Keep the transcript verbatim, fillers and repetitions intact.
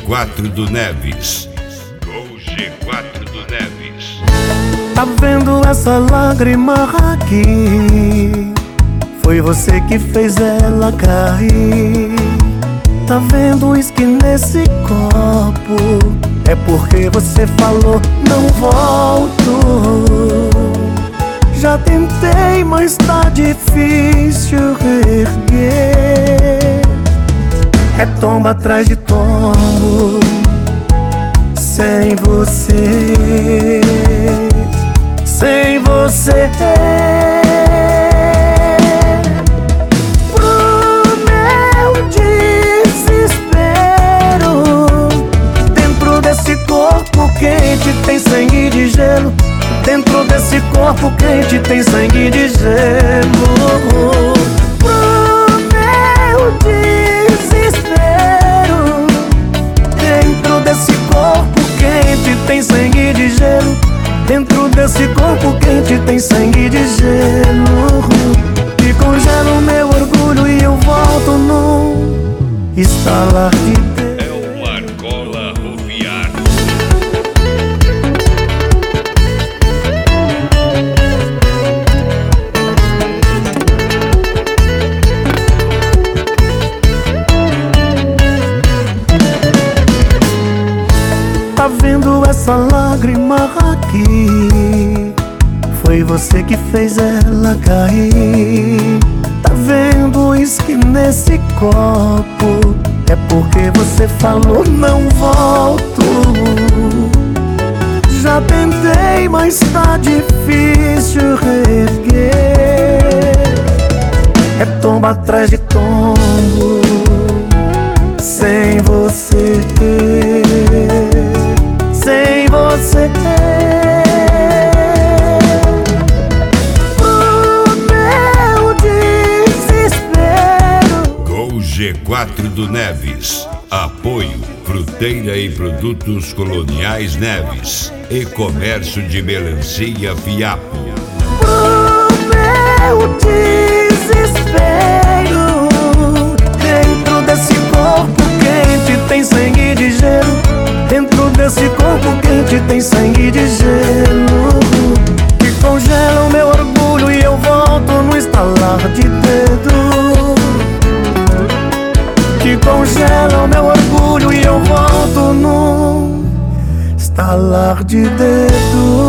quatro do Neves. Com G quatro do Neves. Tá vendo essa lágrima aqui? Foi você que fez ela cair. Tá vendo isso que nesse copo? É porque você falou não volto. Já tentei, mas tá difícil reerguer. É tomba atrás de tombo sem você, sem você. Pro meu desespero, dentro desse corpo quente tem sangue de gelo. Dentro desse corpo quente tem sangue de gelo. Pro meu desespero, dentro desse corpo quente tem sangue de gelo. Dentro desse corpo quente tem sangue de gelo. Que congela o meu orgulho e eu volto num estalar de dedo. É o Marcola Roviar. Tá vendo essa lágrima aqui? Foi você que fez ela cair. Tá vendo isso que nesse copo? É porque você falou não volto. Já tentei, mas tá difícil reerguer. É tomba atrás de tombo sem você, sem você. Pro meu desespero. Com G quatro do Neves. Apoio Fruteira e Produtos Coloniais Neves e Comércio de Melancia Fiapo. Pro meu desespero, dentro desse corpo quente tem sangue de gelo. Dentro desse corpo quente tem sangue de gelo. Que congela o meu orgulho e eu volto no estalar de dedo. Que congela o meu orgulho e eu volto num estalar de dedo.